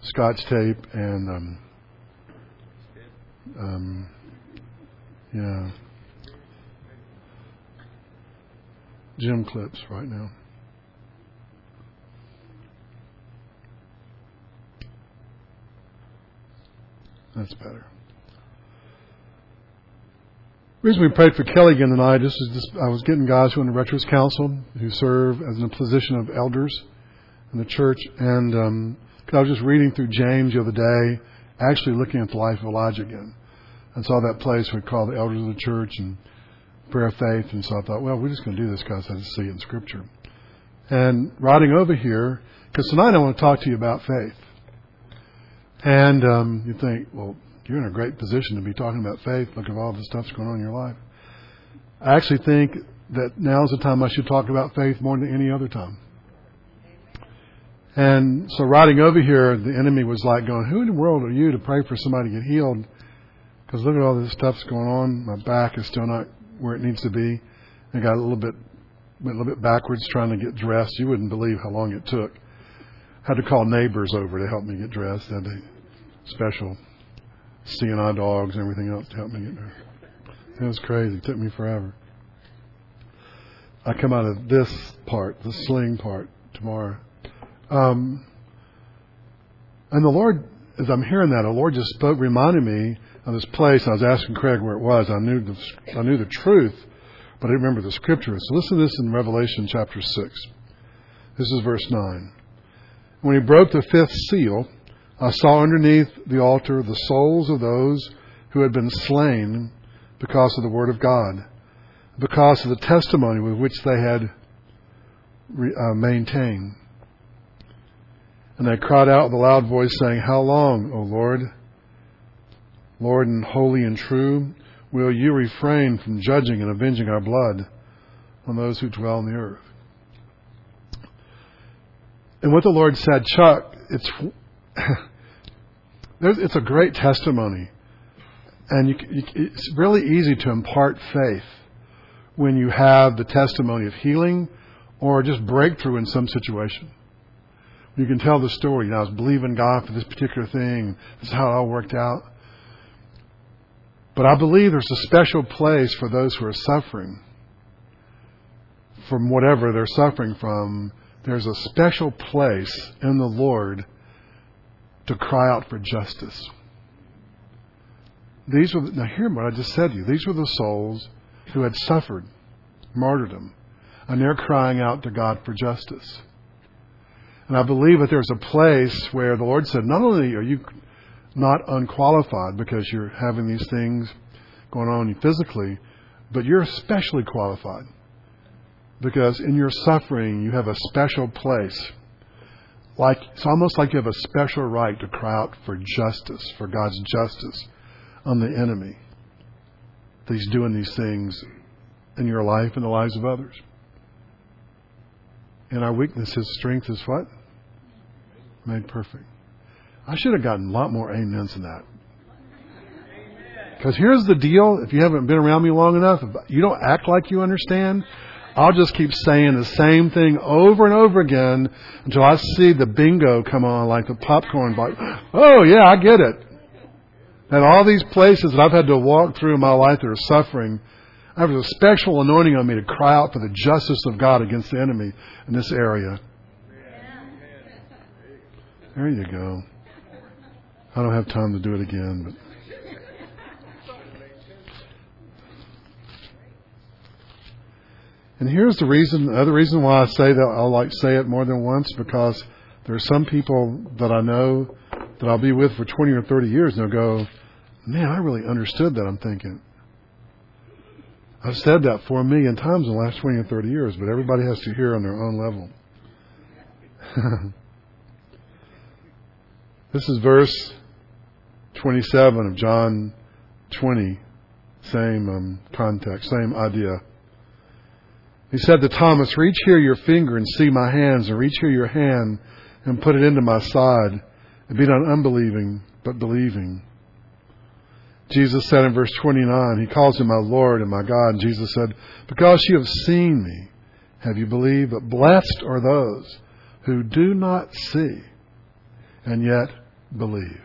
Scotch tape and gym clips right now. That's better. The reason we prayed for Kelly again tonight, I was getting guys who are in the Rector's Council who serve as in a position of elders in the church, and I was just reading through James the other day, actually looking at the life of Elijah again, and saw that place we call the elders of the church and prayer of faith, and so I thought, well, we're just going to do this because I just see it in Scripture. And riding over here, because tonight I want to talk to you about faith. And you think, well, you're in a great position to be talking about faith. Look at all the stuff that's going on in your life. I actually think that now's the time I should talk about faith more than any other time. And so riding over here, the enemy was like going, who in the world are you to pray for somebody to get healed? Because look at all this stuff that's going on. My back is still not where it needs to be. I got went a little bit backwards trying to get dressed. You wouldn't believe how long it took. Had to call neighbors over to help me get dressed. Had the special CNI dogs and everything else to help me get dressed. It was crazy. It took me forever. I come out of this part, the sling part, tomorrow. And the Lord, as I'm hearing that, the Lord just reminded me of this place. I was asking Craig where it was. I knew the truth, but I didn't remember the scripture. So listen to this in Revelation chapter 6. This is verse 9. When he broke the fifth seal, I saw underneath the altar the souls of those who had been slain because of the word of God, because of the testimony with which they had maintained. And they cried out with a loud voice, saying, how long, O Lord, Lord and holy and true, will you refrain from judging and avenging our blood on those who dwell on the earth? And what the Lord said, Chuck, it's a great testimony. And it's really easy to impart faith when you have the testimony of healing or just breakthrough in some situation. You can tell the story. I was believing God for this particular thing. This is how it all worked out. But I believe there's a special place for those who are suffering from whatever they're suffering from. There's a special place in the Lord to cry out for justice. Now hear what I just said to you. These were the souls who had suffered martyrdom, and they're crying out to God for justice. And I believe that there's a place where the Lord said, not only are you not unqualified because you're having these things going on physically, but you're especially qualified because in your suffering you have a special place. It's almost like you have a special right to cry out for justice, for God's justice on the enemy. That He's doing these things in your life and the lives of others. And our weakness, His strength is what? Made perfect. I should have gotten a lot more amens than that. Because here's the deal. If you haven't been around me long enough, if you don't act like you understand, I'll just keep saying the same thing over and over again until I see the bingo come on like the popcorn box. Oh, yeah, I get it. And all these places that I've had to walk through in my life that are suffering, I have a special anointing on me to cry out for the justice of God against the enemy in this area. There you go. I don't have time to do it again, but and here's the other reason why I say that I'll say it more than once, because there are some people that I know that I'll be with for 20 or 30 years, and they'll go, man, I really understood that. I'm thinking, I've said that 4 million times in the last 20 or 30 years, but everybody has to hear on their own level. This is verse 27 of John 20. Same context, same idea. He said to Thomas, reach here your finger and see my hands, and reach here your hand and put it into my side, and be not unbelieving, but believing. Jesus said in verse 29, He calls Him my Lord and my God. And Jesus said, because you have seen me, have you believed? But blessed are those who do not see, and yet believe.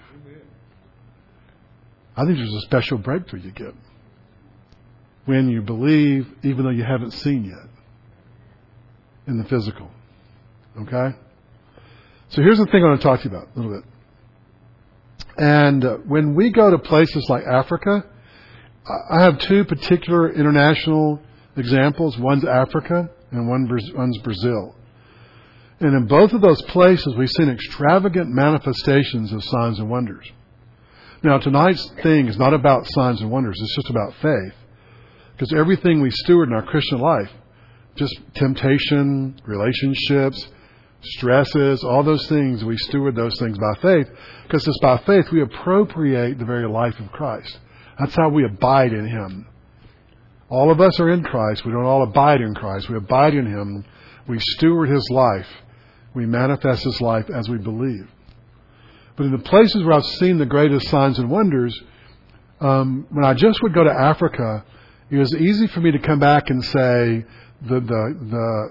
I think there's a special breakthrough you get when you believe even though you haven't seen yet in the physical. Okay? So here's the thing I want to talk to you about a little bit. And when we go to places like Africa, I have two particular international examples. One's Africa and one's Brazil. And in both of those places, we've seen extravagant manifestations of signs and wonders. Now, tonight's thing is not about signs and wonders. It's just about faith. Because everything we steward in our Christian life, just temptation, relationships, stresses, all those things, we steward those things by faith. Because it's by faith we appropriate the very life of Christ. That's how we abide in Him. All of us are in Christ. We don't all abide in Christ. We abide in Him. We steward His life. We manifest His life as we believe. But in the places where I've seen the greatest signs and wonders, when I just would go to Africa, it was easy for me to come back and say the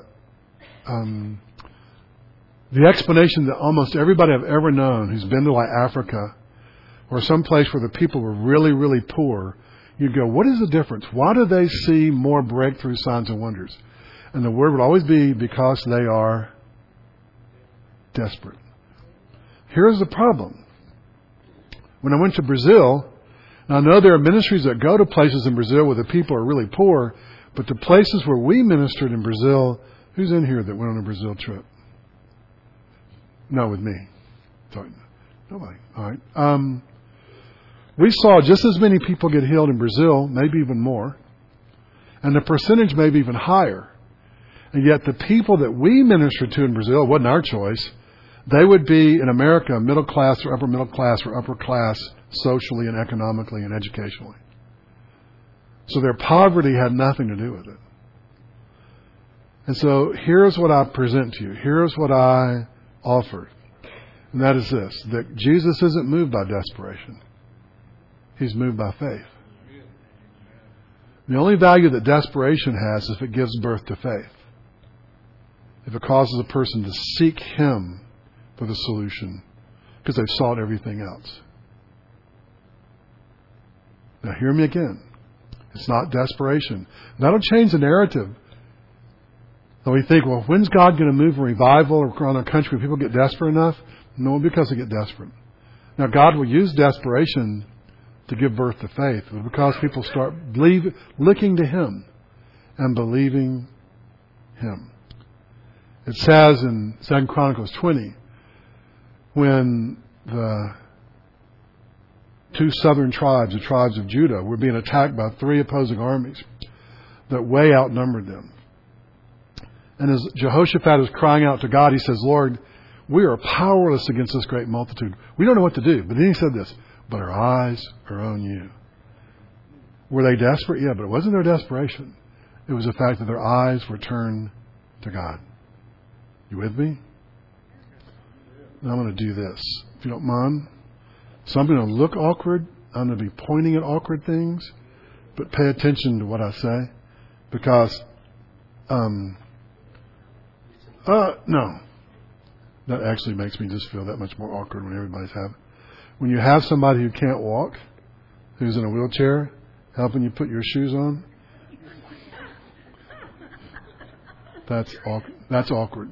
explanation that almost everybody I've ever known who's been to like Africa or some place where the people were really, really poor, you'd go, what is the difference? Why do they see more breakthrough signs and wonders? And the word would always be because they are desperate. Here's the problem. When I went to Brazil, and I know there are ministries that go to places in Brazil where the people are really poor, but the places where we ministered in Brazil, who's in here that went on a Brazil trip? No, with me. Sorry. Nobody. All right. We saw just as many people get healed in Brazil, maybe even more, and the percentage may be even higher. And yet the people that we ministered to in Brazil, it wasn't our choice, they would be in America middle class or upper class socially and economically and educationally. So their poverty had nothing to do with it. And so here's what I present to you. Here's what I offer. And that is this, that Jesus isn't moved by desperation. He's moved by faith. The only value that desperation has is if it gives birth to faith. If it causes a person to seek Him for the solution because they've sought everything else. Now hear me again. It's not desperation. That'll change the narrative. So we think, well, when's God going to move a revival around our country when people get desperate enough? No, because they get desperate. Now God will use desperation to give birth to faith, but because people start looking to Him and believing Him. It says in 2 Chronicles 20, when the two southern tribes, the tribes of Judah, were being attacked by three opposing armies that way outnumbered them. And as Jehoshaphat is crying out to God, he says, Lord, we are powerless against this great multitude. We don't know what to do. But then he said this, but our eyes are on you. Were they desperate? Yeah, but it wasn't their desperation. It was the fact that their eyes were turned to God. You with me? And I'm going to do this, if you don't mind. So I'm going to look awkward. I'm going to be pointing at awkward things. But pay attention to what I say. Because, no. That actually makes me just feel that much more awkward when everybody's having. When you have somebody who can't walk, who's in a wheelchair, helping you put your shoes on, that's awkward.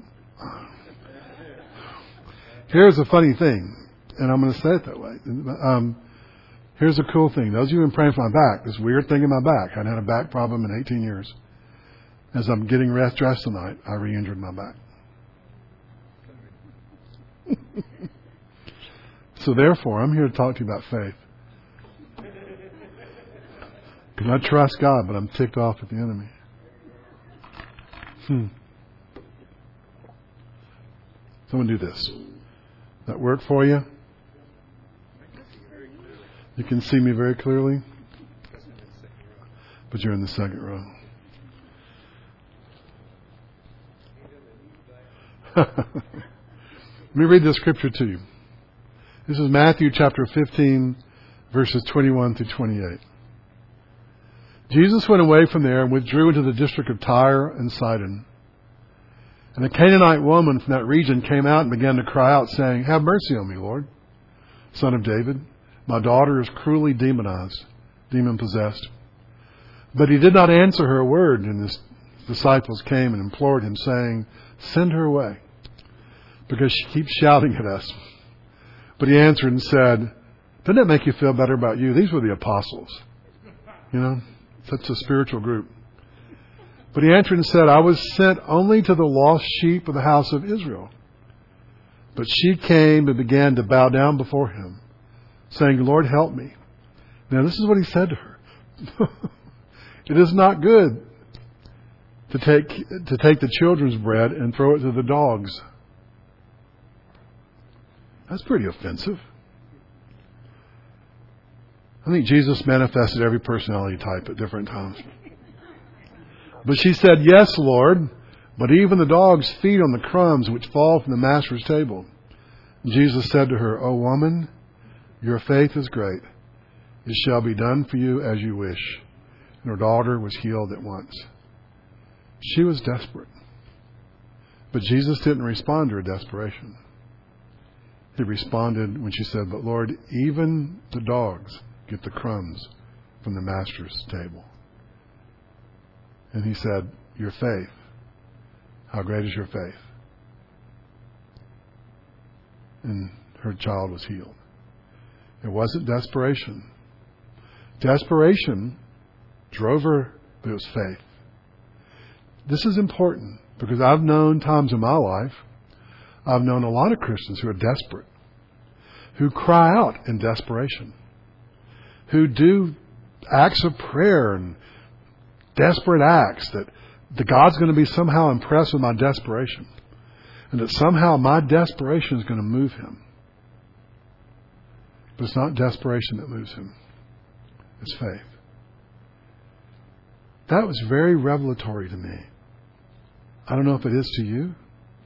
Here's a funny thing, and I'm going to say it that way. Here's a cool thing. Those of you who've been praying for my back, this weird thing in my back. I hadn't had a back problem in 18 years. As I'm getting dressed tonight, I re-injured my back. So therefore, I'm here to talk to you about faith. Because I trust God, but I'm ticked off at the enemy. So I'm going to do this. That work for you? You can see me very clearly, but you're in the second row. Let me read this scripture to you. This is Matthew chapter 15, verses 21 through 28. Jesus went away from there and withdrew into the district of Tyre and Sidon. And a Canaanite woman from that region came out and began to cry out, saying, "Have mercy on me, Lord, son of David? My daughter is cruelly demonized, demon-possessed." But he did not answer her a word, and his disciples came and implored him, saying, "Send her away, because she keeps shouting at us." But he answered and said, "Doesn't that make you feel better about you? These were the apostles. Such a spiritual group." But he answered and said, "I was sent only to the lost sheep of the house of Israel." But she came and began to bow down before him, saying, "Lord, help me." Now this is what he said to her. "It is not good to take the children's bread and throw it to the dogs." That's pretty offensive. I think Jesus manifested every personality type at different times. But she said, "Yes, Lord, but even the dogs feed on the crumbs which fall from the master's table." And Jesus said to her, "O woman, your faith is great. It shall be done for you as you wish." And her daughter was healed at once. She was desperate. But Jesus didn't respond to her desperation. He responded when she said, "But Lord, even the dogs get the crumbs from the master's table." And he said, "Your faith, how great is your faith?" And her child was healed. It wasn't desperation. Desperation drove her, but it was faith. This is important because I've known times in my life, I've known a lot of Christians who are desperate, who cry out in desperation, who do acts of prayer and desperate acts that God's going to be somehow impressed with my desperation, and that somehow my desperation is going to move him. But it's not desperation that moves him. It's faith. That was very revelatory to me. I don't know if it is to you,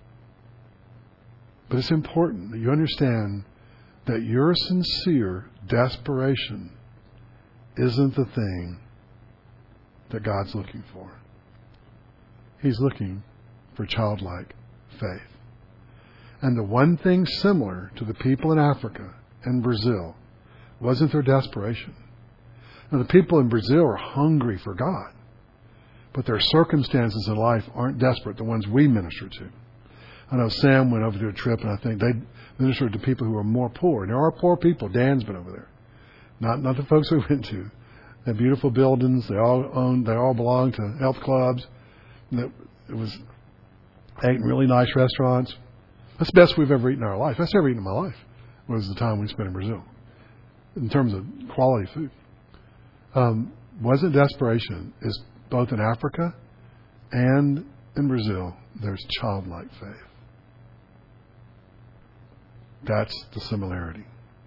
but it's important that you understand that your sincere desperation isn't the thing that God's looking for. He's looking for childlike faith. And the one thing similar to the people in Africa and Brazil wasn't their desperation. Now, the people in Brazil are hungry for God, but their circumstances in life aren't desperate, the ones we minister to. I know Sam went over to a trip, and I think they ministered to people who are more poor. And there are poor people. Dan's been over there. Not the folks we went to. They had beautiful buildings. They all belonged to health clubs. It was ate in really nice restaurants. That's the best we've ever eaten in our life. Best I've ever eaten in my life was the time we spent in Brazil, in terms of quality food. Wasn't desperation. Is both in Africa and in Brazil, there's childlike faith. That's the similarity.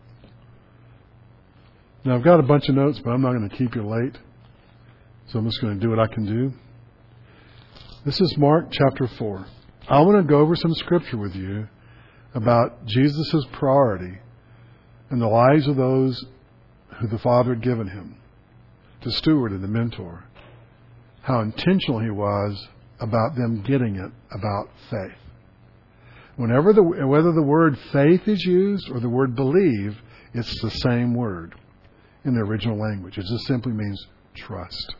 Now, I've got a bunch of notes, but I'm not going to keep you late. So I'm just going to do what I can do. This is Mark chapter 4. I want to go over some scripture with you about Jesus' priority in the lives of those who the Father had given him to steward and to mentor. How intentional he was about them getting it about faith. Whether the word faith is used or the word believe, it's the same word in the original language. It just simply means trust.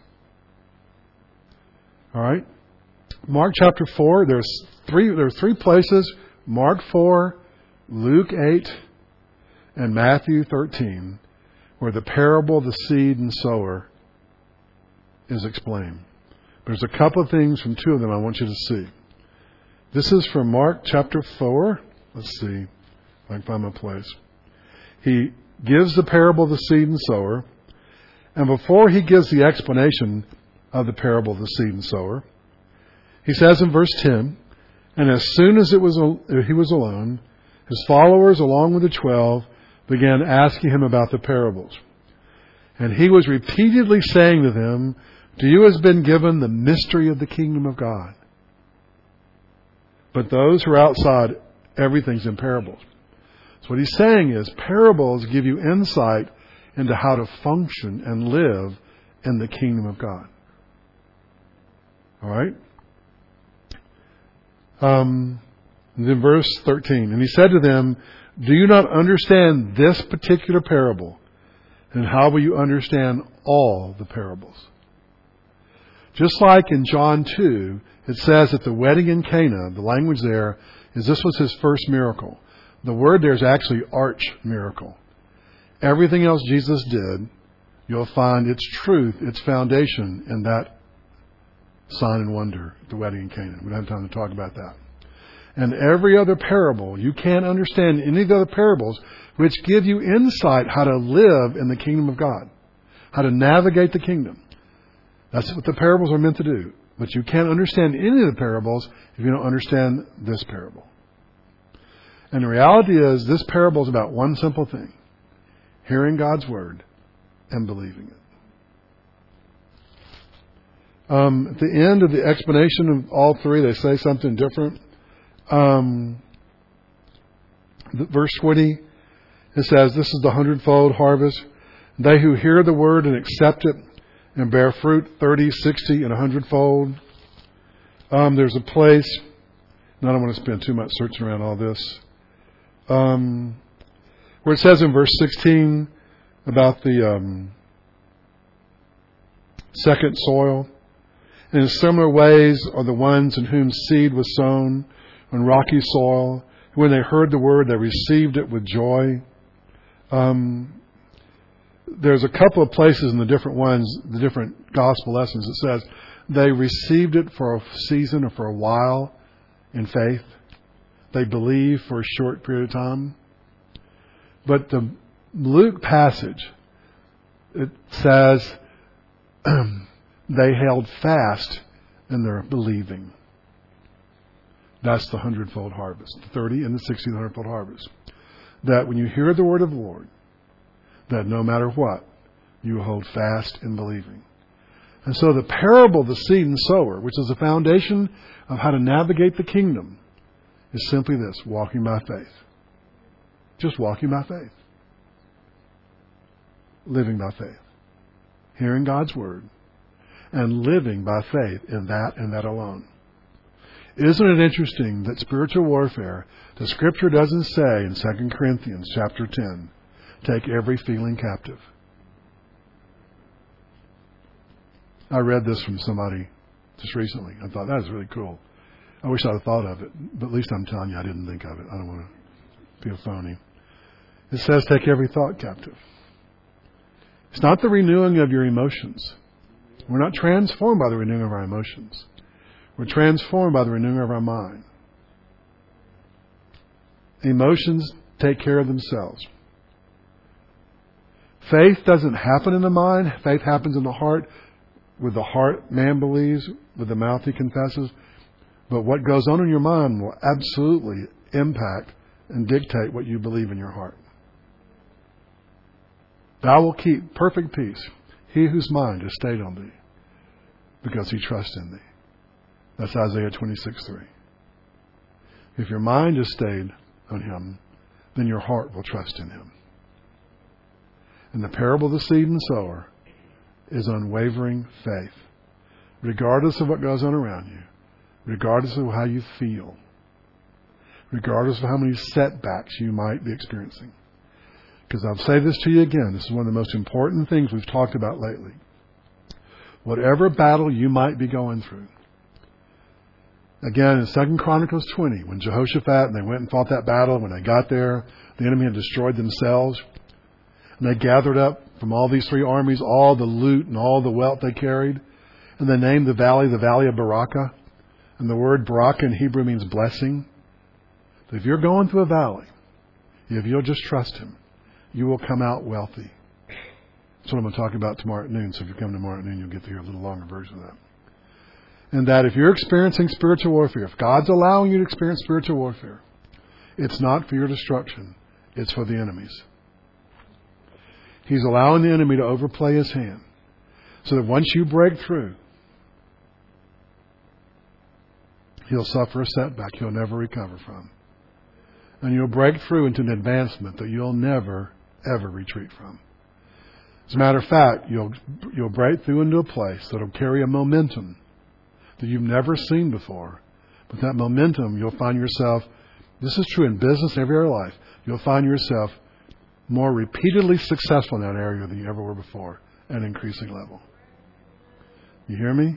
All right? Mark chapter 4, there are three places, Mark 4, Luke 8, and Matthew 13, where the parable of the seed and sower is explained. There's a couple of things from two of them I want you to see. This is from Mark chapter 4. Let's see if I can find my place. He gives the parable of the seed and sower. And before he gives the explanation of the parable of the seed and sower, he says in verse 10, "And as soon as he was alone, his followers, along with the 12, began asking him about the parables. And he was repeatedly saying to them, 'To you has been given the mystery of the kingdom of God. But those who are outside, everything's in parables.'" So what he's saying is parables give you insight into how to function and live in the kingdom of God. All right? Then verse 13, "And he said to them, Do you not understand this particular parable? And how will you understand all the parables? Just like in John 2, it says at the wedding in Cana, the language there is this was his first miracle. The word there is actually arch miracle. Everything else Jesus did, you'll find its truth, its foundation in that sign and wonder at the wedding in Cana. We don't have time to talk about that. And every other parable, you can't understand any of the other parables which give you insight how to live in the kingdom of God, how to navigate the kingdom. That's what the parables are meant to do. But you can't understand any of the parables if you don't understand this parable. And the reality is, this parable is about one simple thing: hearing God's word and believing it. At the end of the explanation of all three, they say something different. Verse 20, it says, this is the 100-fold harvest. They who hear the word and accept it and bear fruit 30, 60, and 100-fold. There's a place, and I don't want to spend too much searching around all this, where it says in verse 16 about the second soil. And in similar ways are the ones in whom seed was sown on rocky soil. When they heard the word, they received it with joy. There's a couple of places in the different ones, the different gospel lessons, it says they received it for a season or for a while in faith. They believed for a short period of time. But the Luke passage, it says they held fast in their believing. That's the 100-fold harvest, the 30 and the 60 and the 100-fold harvest. That when you hear the word of the Lord, that no matter what, you hold fast in believing. And so the parable of the seed and sower, which is the foundation of how to navigate the kingdom, is simply this: walking by faith. Just walking by faith. Living by faith. Hearing God's word and living by faith in that and that alone. Isn't it interesting that spiritual warfare, the Scripture doesn't say in 2 Corinthians chapter 10, take every feeling captive. I read this from somebody just recently. I thought, that is really cool. I wish I'd have thought of it, but at least I'm telling you I didn't think of it. I don't want to be a phony. It says take every thought captive. It's not the renewing of your emotions. We're not transformed by the renewing of our emotions. We're transformed by the renewing of our mind. Emotions take care of themselves. Faith doesn't happen in the mind. Faith happens in the heart. With the heart, man believes. With the mouth, he confesses. But what goes on in your mind will absolutely impact and dictate what you believe in your heart. Thou will keep perfect peace, he whose mind is stayed on thee, because he trusts in thee. That's Isaiah 26:3. If your mind is stayed on him, then your heart will trust in him. And the parable of the seed and sower is unwavering faith. Regardless of what goes on around you, regardless of how you feel, regardless of how many setbacks you might be experiencing. Because I'll say this to you again, this is one of the most important things we've talked about lately. Whatever battle you might be going through. Again, in 2 Chronicles 20, when Jehoshaphat and they went and fought that battle, when they got there, the enemy had destroyed themselves. And they gathered up from all these three armies all the loot and all the wealth they carried. And they named the valley of Barakah. And the word Barakah in Hebrew means blessing. So if you're going through a valley, if you'll just trust him, you will come out wealthy. That's what I'm going to talk about tomorrow at noon. So if you come tomorrow at noon, you'll get to hear a little longer version of that. And that if you're experiencing spiritual warfare, if God's allowing you to experience spiritual warfare, it's not for your destruction. It's for the enemy's. He's allowing the enemy to overplay his hand. So that once you break through, he'll suffer a setback he'll never recover from. And you'll break through into an advancement that you'll never, ever retreat from. As a matter of fact, you'll break through into a place that'll carry a momentum that you've never seen before. But that momentum, you'll find yourself, this is true in business, every area of life, you'll find yourself more repeatedly successful in that area than you ever were before at an increasing level. You hear me?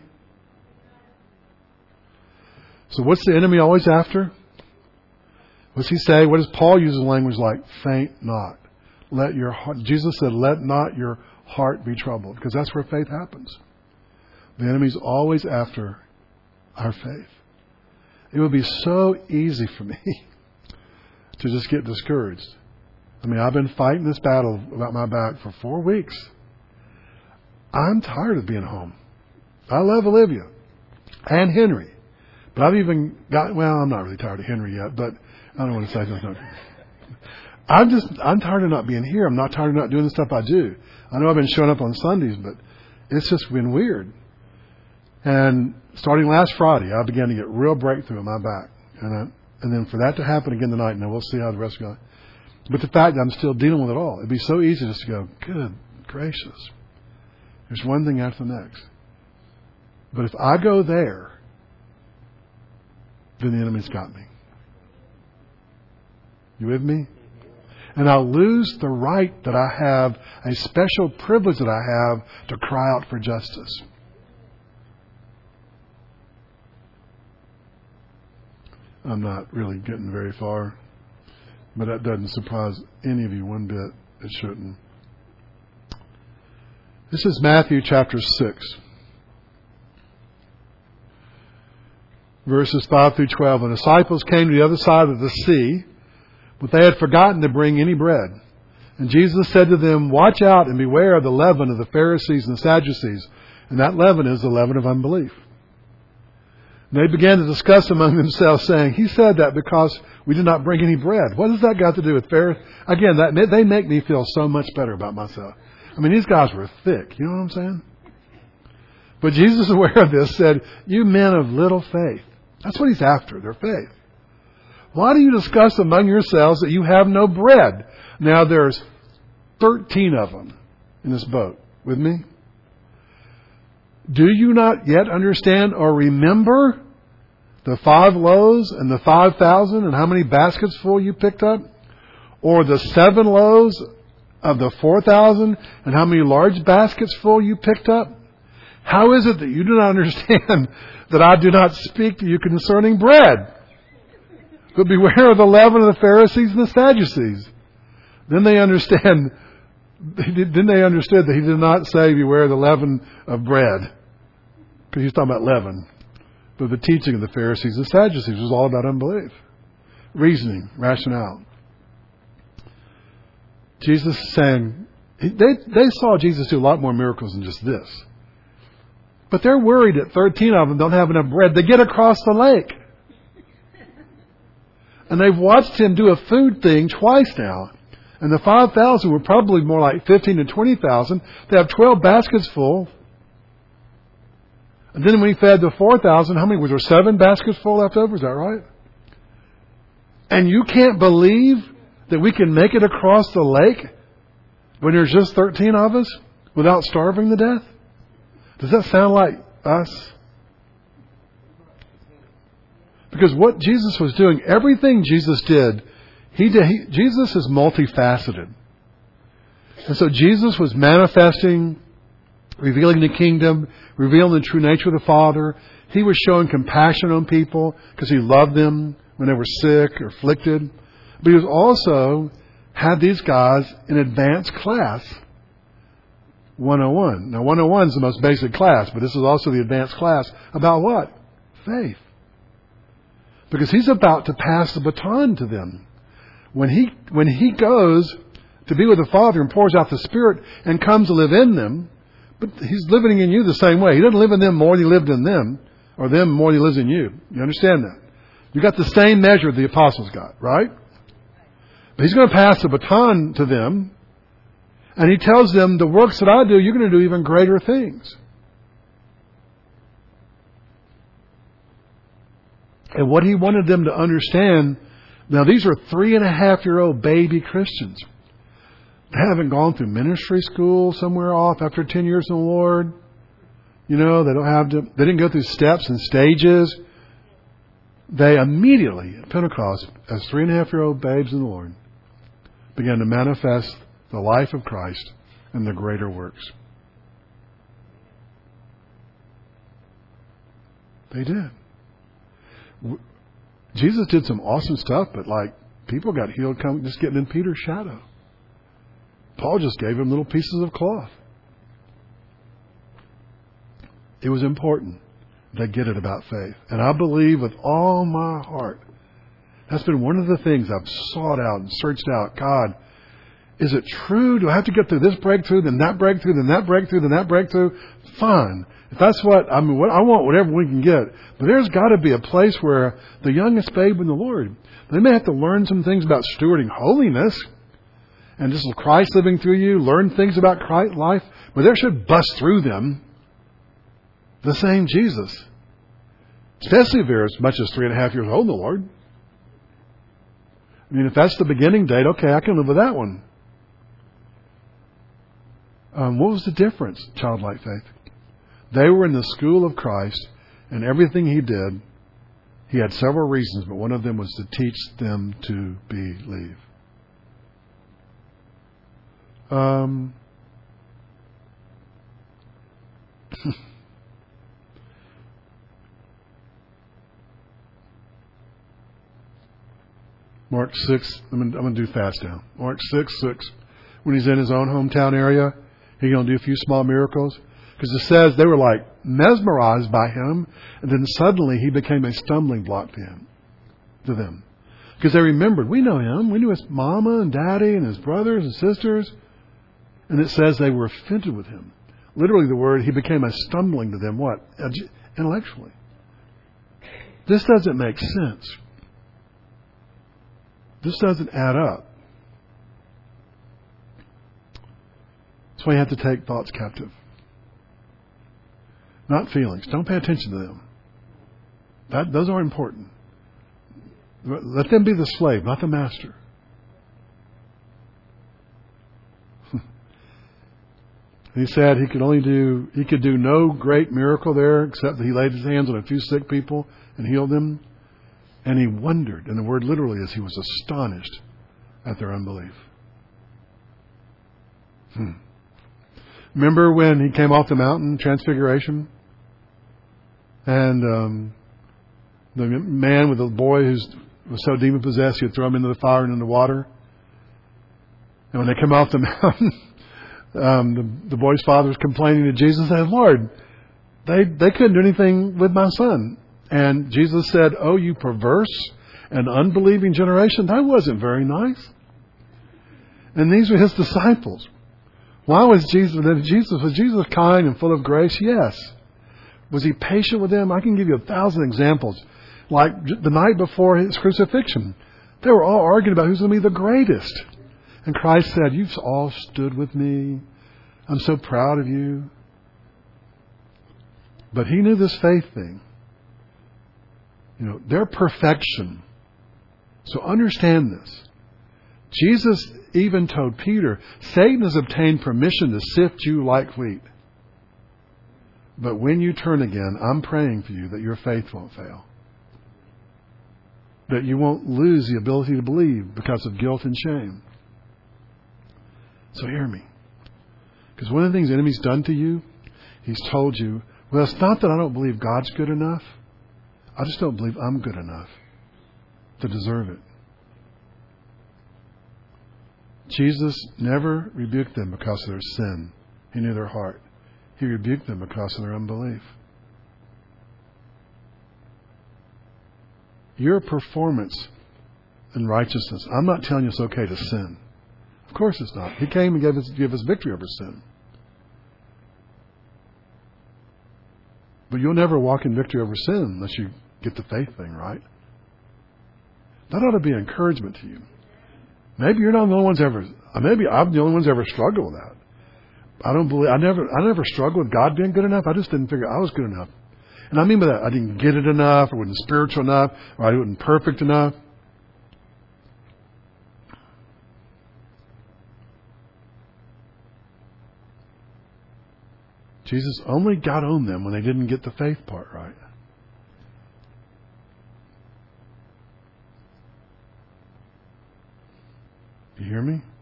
So what's the enemy always after? What's he say? What does Paul use language like? Faint not. Let your heart, Jesus said, let not your heart be troubled, because that's where faith happens. The enemy's always after our faith. It would be so easy for me to just get discouraged. I mean, I've been fighting this battle about my back for 4 weeks. I'm tired of being home. I love Olivia and Henry. But I've even got, well, I'm not really tired of Henry yet, but I don't want to say something. I'm tired of not being here. I'm not tired of not doing the stuff I do. I know I've been showing up on Sundays, but it's just been weird. And starting last Friday, I began to get real breakthrough in my back. And then for that to happen again tonight, now we'll see how the rest goes. But the fact that I'm still dealing with it all, it'd be so easy just to go, good gracious. There's one thing after the next. But if I go there, then the enemy's got me. You with me? And I'll lose the right that I have, a special privilege that I have to cry out for justice. I'm not really getting very far, but that doesn't surprise any of you one bit. It shouldn't. This is Matthew chapter 6, verses 5 through 12. The disciples came to the other side of the sea, but they had forgotten to bring any bread. And Jesus said to them, watch out and beware of the leaven of the Pharisees and the Sadducees. And that leaven is the leaven of unbelief. And they began to discuss among themselves, saying, he said that because we did not bring any bread. What has that got to do with Pharisees? Again, they make me feel so much better about myself. I mean, these guys were thick. You know what I'm saying? But Jesus, aware of this, said, you men of little faith. That's what he's after, their faith. Why do you discuss among yourselves that you have no bread? Now there's 13 of them in this boat. With me? Do you not yet understand or remember the 5 loaves and the 5,000 and how many baskets full you picked up? Or the 7 loaves of the 4,000 and how many large baskets full you picked up? How is it that you do not understand that I do not speak to you concerning bread? But beware of the leaven of the Pharisees and the Sadducees. Then they understood that he did not say beware of the leaven of bread, because he's talking about leaven. But the teaching of the Pharisees and Sadducees was all about unbelief, reasoning, rationale. Jesus is saying, they saw Jesus do a lot more miracles than just this. But they're worried that 13 of them don't have enough bread to get across the lake. And they've watched him do a food thing twice now. And the 5,000 were probably more like 15 to 20,000. They have 12 baskets full. And then when he fed the 4,000, how many? Was there 7 baskets full left over? Is that right? And you can't believe that we can make it across the lake when there's just 13 of us without starving to death? Does that sound like us? Because what Jesus was doing, everything Jesus did, Jesus is multifaceted. And so Jesus was manifesting, revealing the kingdom, revealing the true nature of the Father. He was showing compassion on people because he loved them when they were sick or afflicted. But he was also had these guys in advanced class 101. Now 101 is the most basic class, but this is also the advanced class about what? Faith. Because he's about to pass the baton to them. When he goes to be with the Father and pours out the Spirit and comes to live in them, but he's living in you the same way. He doesn't live in them more than he lived in them, or them more than he lives in you. You understand that? You got the same measure the apostles got, right? But he's going to pass the baton to them, and he tells them, the works that I do, you're going to do even greater things. And what he wanted them to understand, now these are 3.5-year-old baby Christians. They haven't gone through ministry school somewhere off after 10 years in the Lord. You know, they didn't go through steps and stages. They immediately, at Pentecost, as 3.5-year-old babes in the Lord, began to manifest the life of Christ and the greater works. They did. Jesus did some awesome stuff, but like people got healed just getting in Peter's shadow. Paul just gave him little pieces of cloth. It was important they get it about faith. And I believe with all my heart, that's been one of the things I've sought out and searched out. God, is it true? Do I have to get through this breakthrough, then that breakthrough, then that breakthrough, then that breakthrough? Fine. If that's what I want, whatever we can get. But there's got to be a place where the youngest babe in the Lord, they may have to learn some things about stewarding holiness and just Christ living through you, learn things about Christ life, but there should bust through them the same Jesus. Especially if they're as much as 3.5 years old in the Lord. I mean, if that's the beginning date, okay, I can live with that one. What was the difference? Childlike faith. They were in the school of Christ, and everything he did, he had several reasons, but one of them was to teach them to believe. Mark 6, I'm going to do fast now. Mark 6, when he's in his own hometown area, he's going to do a few small miracles. Because it says they were like mesmerized by him, and then suddenly he became a stumbling block to them. Because they remembered, we know him. We knew his mama and daddy and his brothers and sisters. And it says they were offended with him. Literally the word, he became a stumbling to them, what? Intellectually. This doesn't make sense. This doesn't add up. That's why you have to take thoughts captive. Not feelings. Don't pay attention to them. Those are important. Let them be the slave, not the master. He said he could do no great miracle there except that he laid his hands on a few sick people and healed them. And he wondered, and the word literally is he was astonished at their unbelief. Remember when he came off the mountain, Transfiguration? And the man with the boy who was so demon-possessed, he would throw him into the fire and into the water. And when they came off the mountain, the boy's father was complaining to Jesus and said, Lord, they couldn't do anything with my son. And Jesus said, oh, you perverse and unbelieving generation, that wasn't very nice. And these were his disciples. Why was Jesus kind and full of grace? Yes. Was he patient with them? I can give you 1,000 examples. Like the night before his crucifixion, they were all arguing about who's going to be the greatest. And Christ said, you've all stood with me. I'm so proud of you. But he knew this faith thing. You know, their perfection. So understand this. Jesus even told Peter, Satan has obtained permission to sift you like wheat. But when you turn again, I'm praying for you that your faith won't fail. That you won't lose the ability to believe because of guilt and shame. So hear me. Because one of the things the enemy's done to you, he's told you, well, it's not that I don't believe God's good enough. I just don't believe I'm good enough to deserve it. Jesus never rebuked them because of their sin. He knew their heart. He rebuked them because of their unbelief. Your performance in righteousness. I'm not telling you it's okay to sin. Of course it's not. He came and gave us victory over sin. But you'll never walk in victory over sin unless you get the faith thing right. That ought to be encouragement to you. Maybe you're not the only ones ever. Maybe I'm the only ones ever struggle with that. I never struggled with God being good enough. I just didn't figure I was good enough. And I mean by that, I didn't get it enough, or wasn't spiritual enough, or I wasn't perfect enough. Jesus only got on them when they didn't get the faith part right. You hear me?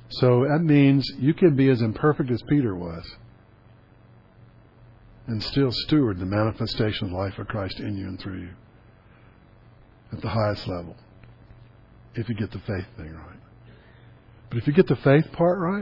So that means you can be as imperfect as Peter was and still steward the manifestation of the life of Christ in you and through you at the highest level, if you get the faith thing right. But if you get the faith part right,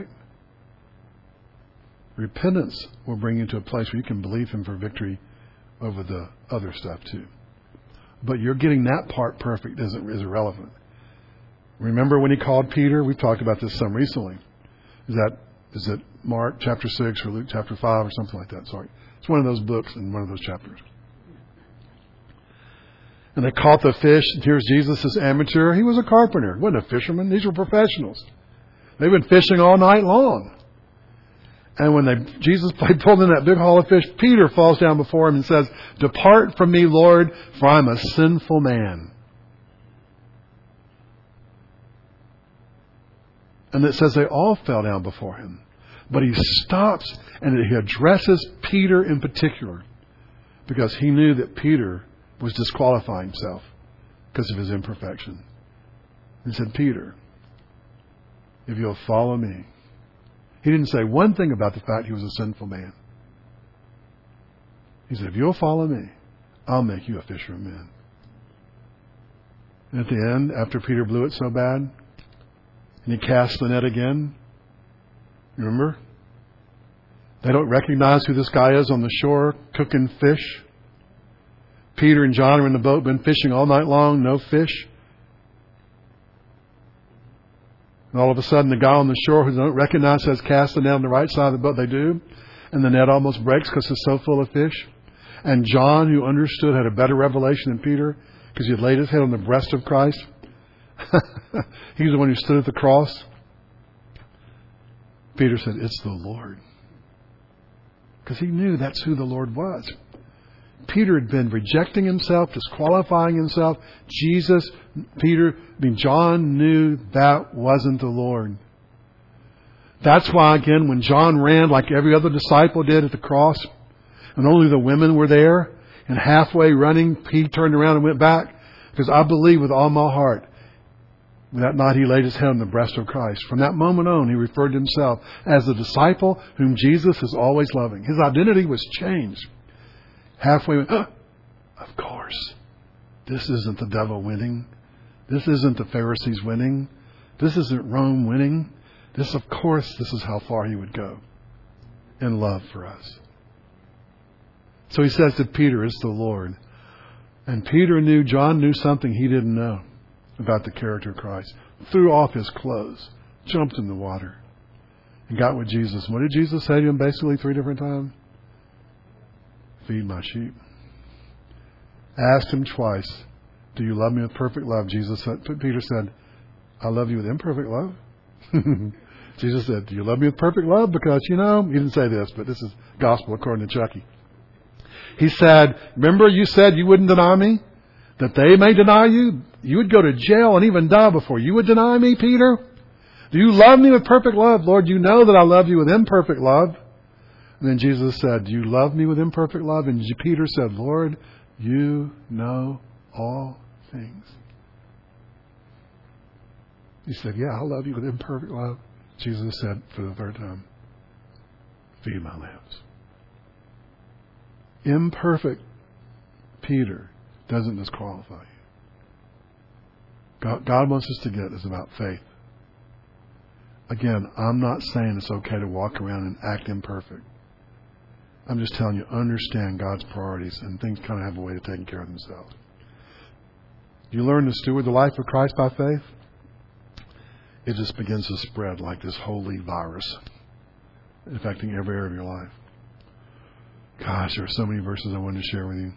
repentance will bring you to a place where you can believe Him for victory over the other stuff too. But you're getting that part perfect is irrelevant. Remember when He called Peter? We've talked about this some recently. Is it Mark chapter 6 or Luke chapter 5 or something like that? Sorry. It's one of those books in one of those chapters. And they caught the fish. Here's Jesus, this amateur. He was a carpenter. He wasn't a fisherman. These were professionals. They've been fishing all night long. And when Jesus pulled in that big haul of fish, Peter falls down before Him and says, "Depart from me, Lord, for I'm a sinful man." And it says they all fell down before Him. But He stops and He addresses Peter in particular because He knew that Peter was disqualifying himself because of his imperfection. He said, "Peter, if you'll follow me." He didn't say one thing about the fact he was a sinful man. He said, "If you'll follow me, I'll make you a fisher of men." And at the end, after Peter blew it so bad, and he cast the net again, remember? They don't recognize who this guy is on the shore cooking fish. Peter and John are in the boat, been fishing all night long, no fish. And all of a sudden, the guy on the shore who they don't recognize says, "Cast the net on the right side of the boat." They do. And the net almost breaks because it's so full of fish. And John, who understood, had a better revelation than Peter because he had laid his head on the breast of Christ. He's the one who stood at the cross. Peter said, "It's the Lord." Because he knew that's who the Lord was. Peter had been rejecting himself, disqualifying himself. John knew that wasn't the Lord. That's why, again, when John ran like every other disciple did at the cross, and only the women were there, and halfway running, he turned around and went back. Because I believe with all my heart, that night he laid his head on the breast of Christ. From that moment on, he referred to himself as the disciple whom Jesus is always loving. His identity was changed. Halfway went, of course, this isn't the devil winning. This isn't the Pharisees winning. This isn't Rome winning. This is how far he would go in love for us. So he says to Peter, "It's the Lord." And John knew something he didn't know about the character of Christ. Threw off his clothes, jumped in the water, and got with Jesus. What did Jesus say to him basically 3 different times? "Feed my sheep." Asked him twice, "Do you love me with perfect love?" Peter said, "I love you with imperfect love." Jesus said, "Do you love me with perfect love?" Because, he didn't say this, but this is gospel according to Chucky. He said, "Remember you said you wouldn't deny me? That they may deny you? You would go to jail and even die before you would deny me, Peter? Do you love me with perfect love? Lord, you know that I love you with imperfect love." And then Jesus said, "Do you love me with imperfect love?" And Peter said, "Lord, you know all things." He said, "Yeah, I love you with imperfect love." Jesus said for the 3rd time, "Feed my lambs." Imperfect Peter doesn't disqualify you. God wants us to get is about faith. Again, I'm not saying it's okay to walk around and act imperfect. I'm just telling you, understand God's priorities, and things kind of have a way of taking care of themselves. You learn to steward the life of Christ by faith, it just begins to spread like this holy virus, affecting every area of your life. Gosh, there are so many verses I wanted to share with you.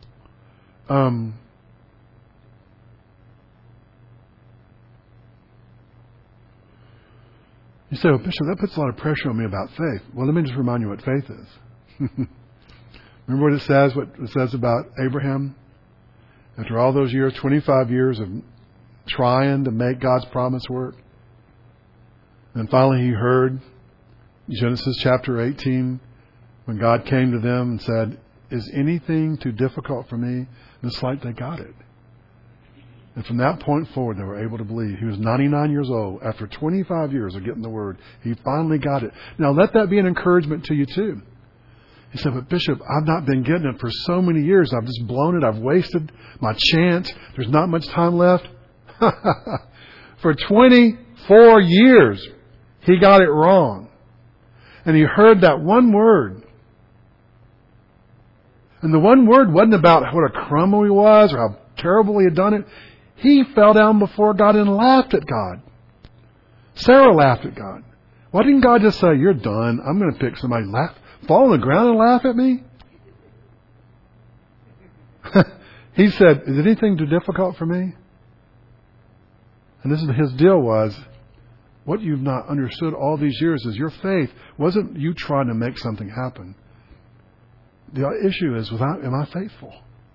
You say, "Well, Bishop, that puts a lot of pressure on me about faith." Well, let me just remind you what faith is. Remember what it says about Abraham? After all those years, 25 years of trying to make God's promise work. And finally he heard Genesis chapter 18 when God came to them and said, "Is anything too difficult for me?" And it's like they got it. And from that point forward, they were able to believe. He was 99 years old. After 25 years of getting the word, he finally got it. Now, let that be an encouragement to you, too. He said, but Bishop, I've not been getting it for so many years. I've just blown it. I've wasted my chance. There's not much time left. For 24 years, he got it wrong. And he heard that one word. And the one word wasn't about what a crumble he was or how terrible he had done it. He fell down before God and laughed at God. Sarah laughed at God. Why didn't God just say, you're done. I'm going to pick somebody. Fall on the ground and laugh at me? He said, is anything too difficult for me? And this is his deal was, what you've not understood all these years is your faith wasn't you trying to make something happen. The issue is, am I faithful?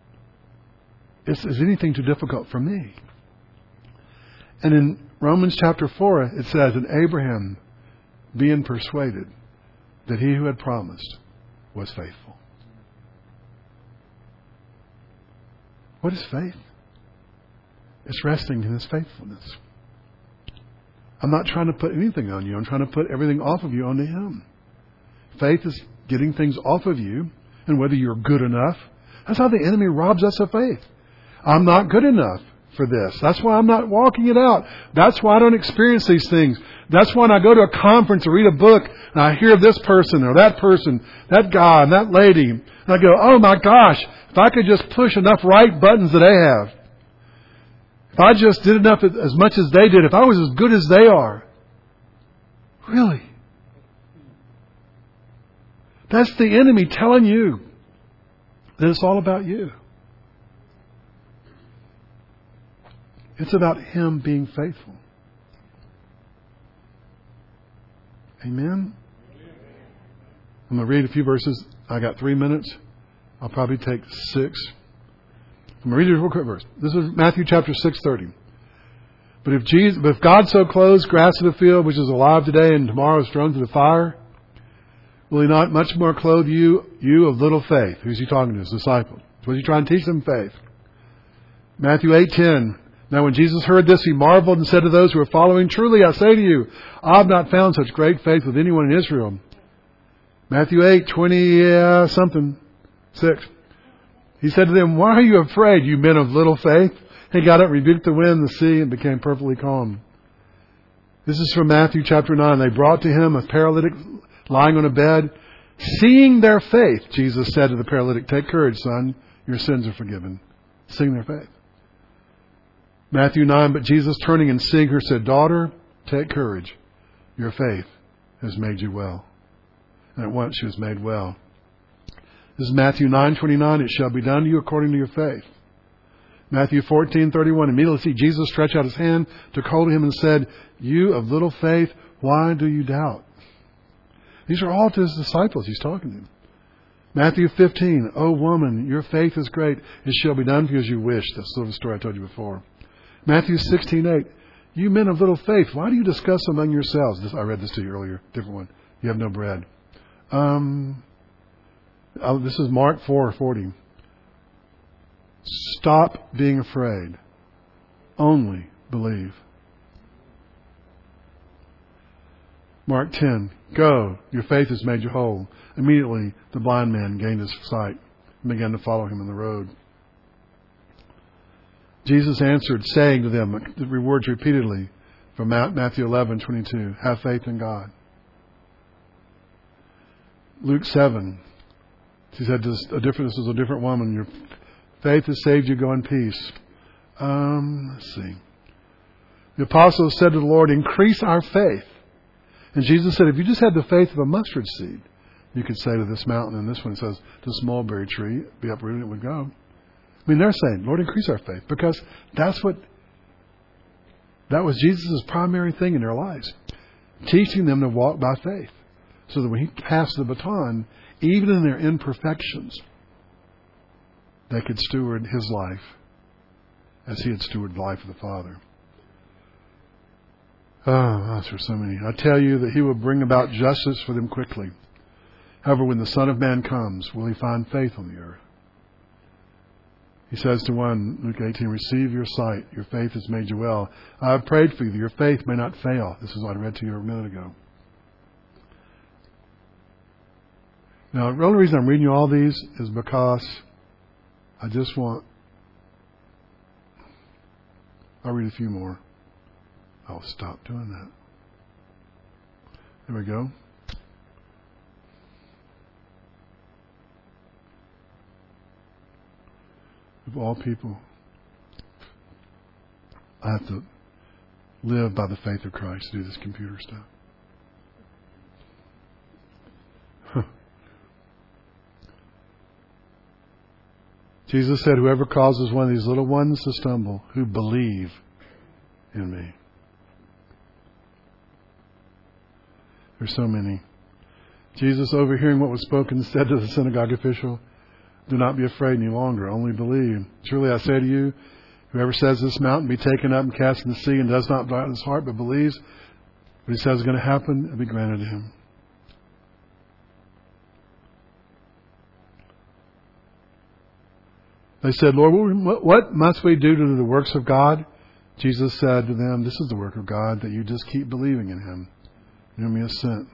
Is anything too difficult for me? And in Romans chapter 4, it says, and Abraham, being persuaded that he who had promised was faithful. What is faith? It's resting in his faithfulness. I'm not trying to put anything on you. I'm trying to put everything off of you onto him. Faith is getting things off of you, and whether you're good enough. That's how the enemy robs us of faith. I'm not good enough for this. That's why I'm not walking it out. That's why I don't experience these things. That's when I go to a conference or read a book and I hear this person or that person, that guy and that lady. And I go, oh my gosh, if I could just push enough right buttons that they have. If I just did enough as much as they did. If I was as good as they are. Really? That's the enemy telling you that it's all about you. It's about him being faithful. Amen? I'm going to read a few verses. I got 3 minutes. I'll probably take 6. I'm going to read a real quick verse. This is Matthew chapter 6:30. But if God so clothes grass of the field, which is alive today and tomorrow is thrown to the fire, will he not much more clothe you of little faith? Who's he talking to? His disciples. Was he trying to teach them faith? Matthew 8:10. Now when Jesus heard this, he marveled and said to those who were following, truly I say to you, I have not found such great faith with anyone in Israel. Matthew 8:20 6. He said to them, why are you afraid, you men of little faith? He got up, rebuked the wind, the sea, and became perfectly calm. This is from Matthew chapter 9. They brought to him a paralytic lying on a bed. Seeing their faith, Jesus said to the paralytic, take courage, son, your sins are forgiven. Seeing their faith. Matthew 9, but Jesus turning and seeing her said, daughter, take courage. Your faith has made you well. And at once she was made well. This is Matthew 9:29. It shall be done to you according to your faith. Matthew 14:31. Immediately see Jesus stretched out his hand, took hold of him and said, you of little faith, why do you doubt? These are all to his disciples he's talking to. Matthew 15. O woman, your faith is great. It shall be done for you as you wish. That's sort of the story I told you before. Matthew 16:8. You men of little faith, why do you discuss among yourselves? I read this to you earlier. Different one. You have no bread. This is Mark 4:40. Stop being afraid. Only believe. Mark 10. Go, your faith has made you whole. Immediately the blind man gained his sight and began to follow him in the road. Jesus answered, saying to them, the words repeatedly from Matthew 11:22. Have faith in God. Luke 7. She said, this is a different woman. Your faith has saved you. Go in peace. Let's see. The apostles said to the Lord, increase our faith. And Jesus said, if you just had the faith of a mustard seed, you could say to this mountain, and this one says, this mulberry tree, be uprooted, it would go. I mean, they're saying, Lord, increase our faith. Because that was Jesus' primary thing in their lives. Teaching them to walk by faith. So that when he passed the baton, even in their imperfections, they could steward his life as he had stewarded the life of the Father. Oh, there are so many. I tell you that he will bring about justice for them quickly. However, when the Son of Man comes, will he find faith on the earth? He says to one, Luke 18, receive your sight. Your faith has made you well. I have prayed for you that your faith may not fail. This is what I read to you a minute ago. Now, the only reason I'm reading you all these is because I just want... I'll read a few more. I'll stop doing that. There we go. Of all people, I have to live by the faith of Christ to do this computer stuff. Jesus said, whoever causes one of these little ones to stumble, who believe in me. There's so many. Jesus, overhearing what was spoken, said to the synagogue official, do not be afraid any longer, only believe. Truly I say to you, whoever says this mountain be taken up and cast in the sea and does not doubt in his heart but believes what he says is going to happen, it will be granted to him. They said, Lord, what must we do to do the works of God? Jesus said to them, this is the work of God, that you just keep believing in him, whom he has sent.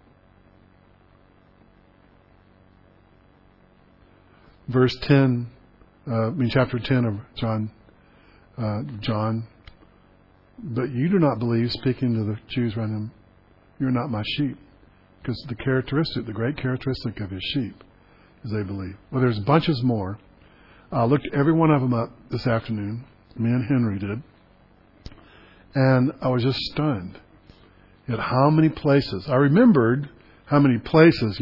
Verse 10, chapter 10 of John. But you do not believe, speaking to the Jews around him, you're not my sheep. Because the great characteristic of his sheep is they believe. Well, there's bunches more. I looked every one of them up this afternoon. Me and Henry did. And I was just stunned at how many places. I remembered how many places,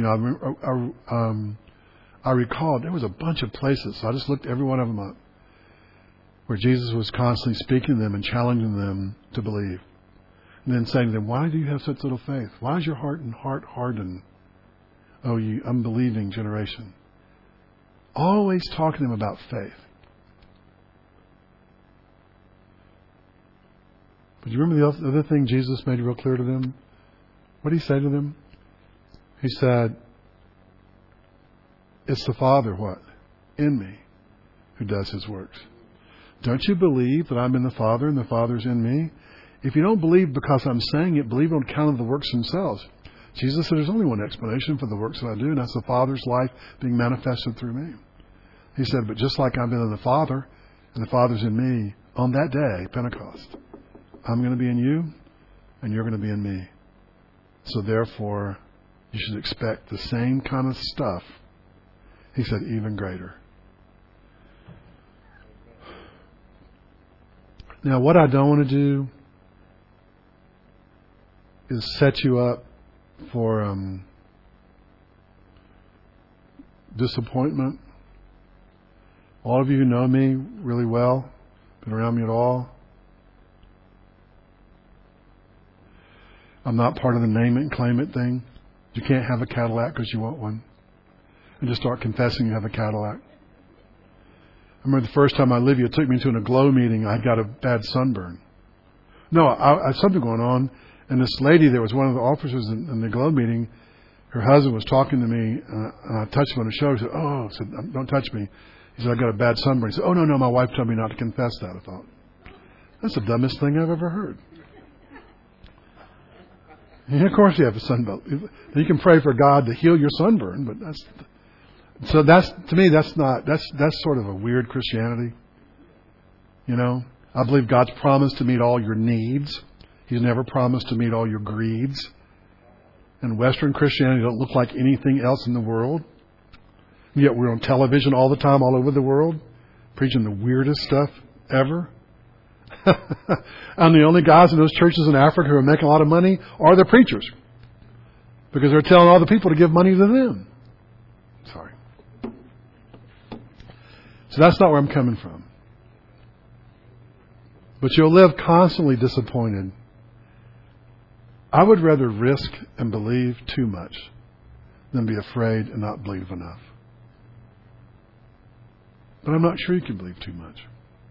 I recalled there was a bunch of places. So I just looked every one of them up where Jesus was constantly speaking to them and challenging them to believe. And then saying to them, why do you have such little faith? Why is your heart hardened? Oh, you unbelieving generation. Always talking to them about faith. But you remember the other thing Jesus made real clear to them? What did he say to them? He said, it's the Father, what? In me, who does his works. Don't you believe that I'm in the Father and the Father's in me? If you don't believe because I'm saying it, believe on account of the works themselves. Jesus said there's only one explanation for the works that I do, and that's the Father's life being manifested through me. He said, but just like I've been in the Father and the Father's in me, on that day, Pentecost, I'm going to be in you and you're going to be in me. So therefore, you should expect the same kind of stuff. He said, even greater. Now, what I don't want to do is set you up for disappointment. All of you who know me really well, been around me at all, I'm not part of the name it and claim it thing. You can't have a Cadillac because you want one. And just start confessing you have a Cadillac. I remember the first time Olivia took me to an Aglow meeting, I got a bad sunburn. No, I had something going on, and this lady that was one of the officers in the Aglow meeting, her husband was talking to me, and I touched him on the shoulder. He said, I said, don't touch me. He said, I got a bad sunburn. He said, no, my wife told me not to confess that. I thought, that's the dumbest thing I've ever heard. Yeah, of course you have a sunburn. You can pray for God to heal your sunburn, but that's to me, that's sort of a weird Christianity. You know, I believe God's promised to meet all your needs. He's never promised to meet all your greeds. And Western Christianity don't look like anything else in the world. Yet we're on television all the time, all over the world, preaching the weirdest stuff ever. And the only guys in those churches in Africa who are making a lot of money are the preachers. Because they're telling all the people to give money to them. Sorry. So that's not where I'm coming from. But you'll live constantly disappointed. I would rather risk and believe too much than be afraid and not believe enough. But I'm not sure you can believe too much.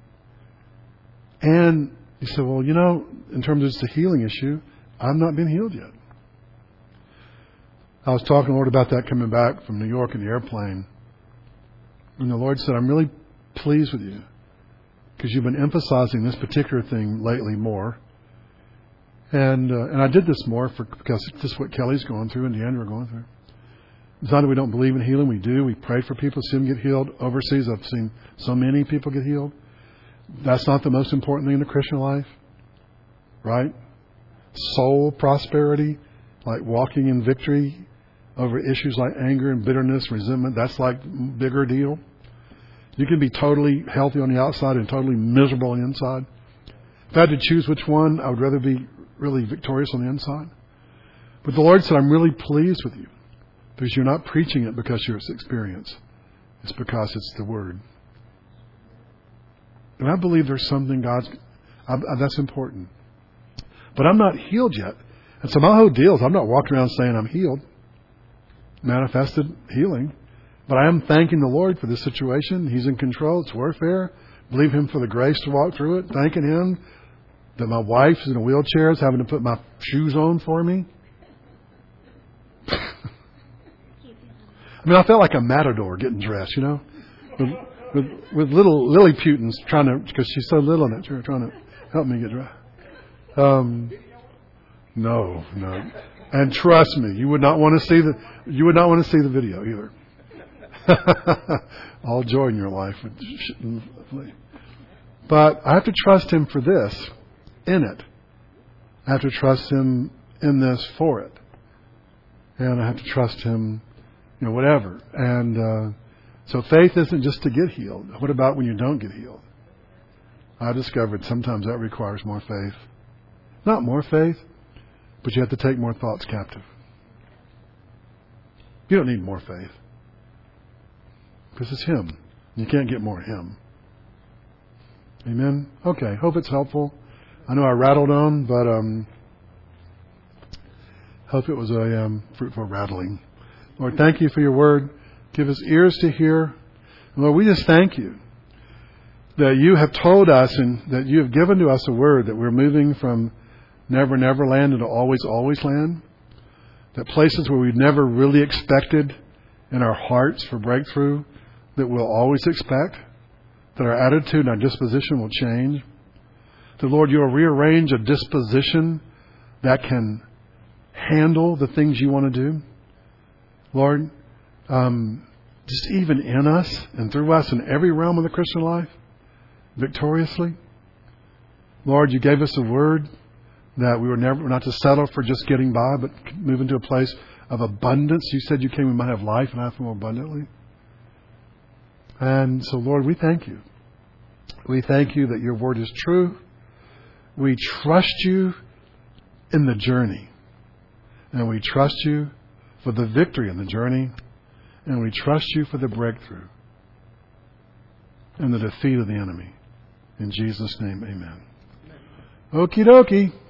And you say, well, in terms of just a healing issue, I've not been healed yet. I was talking to the Lord about that coming back from New York in the airplane. And the Lord said, I'm really pleased with you because you've been emphasizing this particular thing lately more. And I did this more because this is what Kelly's going through and Deandra are going through. It's not that we don't believe in healing. We do. We pray for people, see them get healed. Overseas, I've seen so many people get healed. That's not the most important thing in the Christian life, right? Soul prosperity, like walking in victory over issues like anger and bitterness, resentment, that's like bigger deal. You can be totally healthy on the outside and totally miserable on the inside. If I had to choose which one, I would rather be really victorious on the inside. But the Lord said, I'm really pleased with you because you're not preaching it because you're experienced. It's because it's the Word. And I believe there's something that's important. But I'm not healed yet. And so my whole deal is I'm not walking around saying I'm healed. Manifested healing. But I am thanking the Lord for this situation. He's in control. It's warfare. Believe Him for the grace to walk through it. Thanking Him that my wife is in a wheelchair, is having to put my shoes on for me. I mean, I felt like a matador getting dressed, you know, with little Lilliputans trying to, because she's so little in it, trying to help me get dressed. No. And trust me, you would not want to see the video either. All joy in your life. But I have to trust Him for this, in it. I have to trust Him in this for it. And I have to trust Him, you know, whatever. And so faith isn't just to get healed. What about when you don't get healed? I discovered sometimes that requires more faith. Not more faith, but you have to take more thoughts captive. You don't need more faith. Because it's Him. You can't get more of Him. Amen? Okay, hope it's helpful. I know I rattled on, but hope it was a fruitful rattling. Lord, thank You for Your word. Give us ears to hear. Lord, we just thank You that You have told us and that You have given to us a word that we're moving from never, never land into always, always land. That places where we've never really expected in our hearts for breakthrough, that we'll always expect. That our attitude and our disposition will change. That, Lord, You'll rearrange a disposition that can handle the things You want to do. Lord, just even in us and through us in every realm of the Christian life, victoriously. Lord, You gave us a word that we're not to settle for just getting by, but move into a place of abundance. You said You came we might have life and have it more abundantly. And so, Lord, we thank You. We thank You that Your word is true. We trust You in the journey. And we trust You for the victory in the journey. And we trust You for the breakthrough and the defeat of the enemy. In Jesus' name, amen. Okie dokie.